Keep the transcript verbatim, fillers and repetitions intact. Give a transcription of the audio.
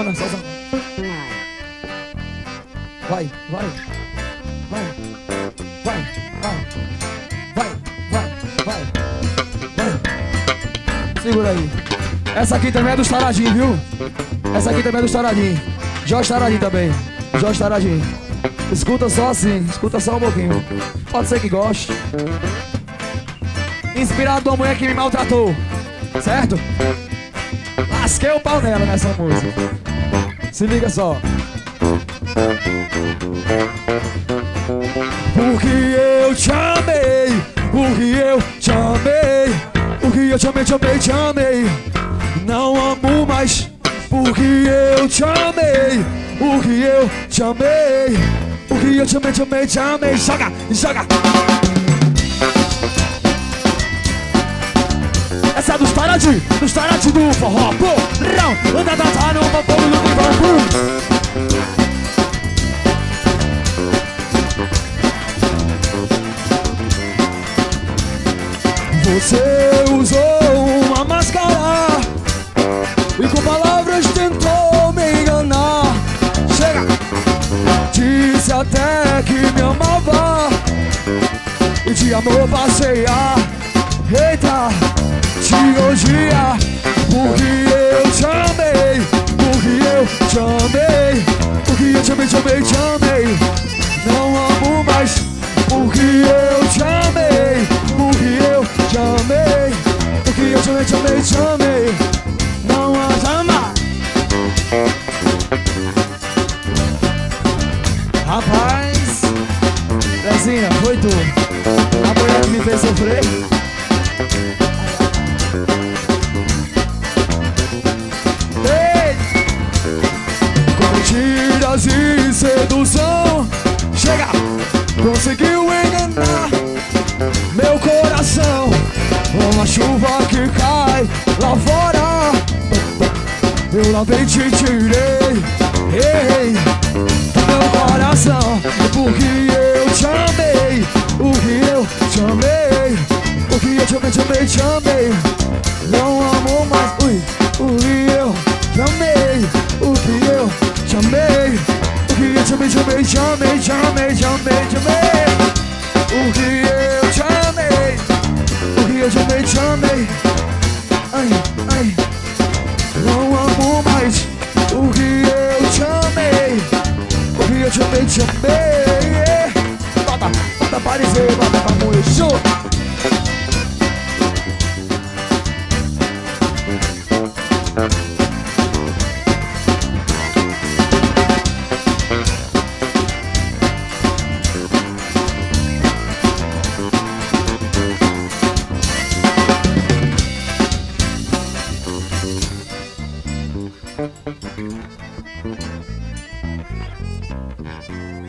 zona, só zona. Vai, vai, vai, vai, vai, vai, vai, vai, vai. Segura aí. Essa aqui também é do Taradinho, viu? Essa aqui também é do Taradinho. Jorge Taradinho também. Jorge Taradinho. Escuta só assim, escuta só um pouquinho. Pode ser que goste. Inspirado uma mulher que me maltratou, certo? Lasquei o pau nela nessa música. Se liga só. Porque eu te amei, porque eu te amei, porque eu te amei, te amei, te amei. Não amo mais, porque eu te amei, porque eu te amei, porque eu te amei, te amei, te amei. Joga, joga. Essa é dos Taradinho, dos Taradinho do forró. Pô, não, anda, tá, tá, no papo, no papo. Você usou uma máscara e com palavras tentou me enganar. Chega! Disse até que me amava e de amor passear. Eita, te elogia, porque eu te amei, porque eu te amei, porque eu te amei, te amei, te amei. Não amo mais, porque eu te amei, porque eu te amei, porque eu te amei, te amei, te amei. Não ama. Rapaz, Lezinha, foi tu. A mulher que me fez sofrer. Ei! Com mentiras e sedução, chega! Conseguiu enganar meu coração. Uma chuva que cai lá fora, eu lavei e te tirei, ei, do meu coração. Porque eu te amei, porque eu te amei, porque eu te amei, te amei, te amei. Não amo mais, ui, porque eu te amei, porque eu te amei, porque eu te amei, te amei, te amei, te amei, te amei, te amei. Porque eu te amei, porque eu te amei, te amei. Ai, ai, não amo mais. Porque eu te amei, porque eu te amei, te amei. Bota, bota pra dizer, bota pra moer, show. Thank you.